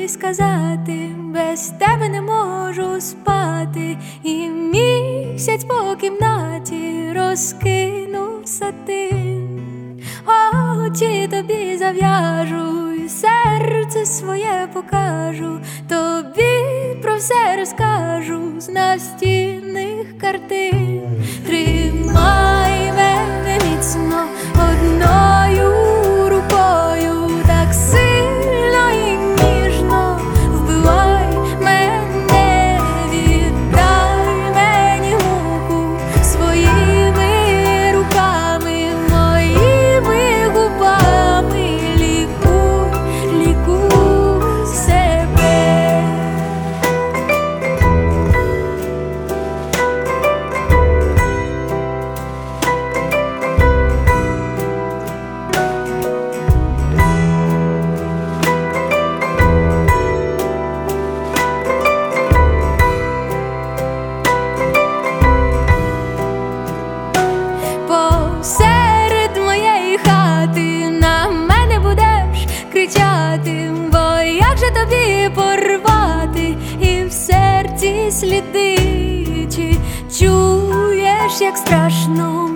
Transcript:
тобі сказати, без тебе не можу спати, і місяць по кімнаті розкинув сатин. Очі тобі зав'яжу, і серце своє покажу, тобі про все розкажу з настінних картин. Тримай мене міцно одною рукою, так сильно і ніжно вбивай мене, віддай мені муку своїми руками, моїми губами, лікуй, лікуй себе. Посеред моєї хати на мене будеш кричати, бо як же тобі порвати і в серці сліди? Чи чуєш, як страшно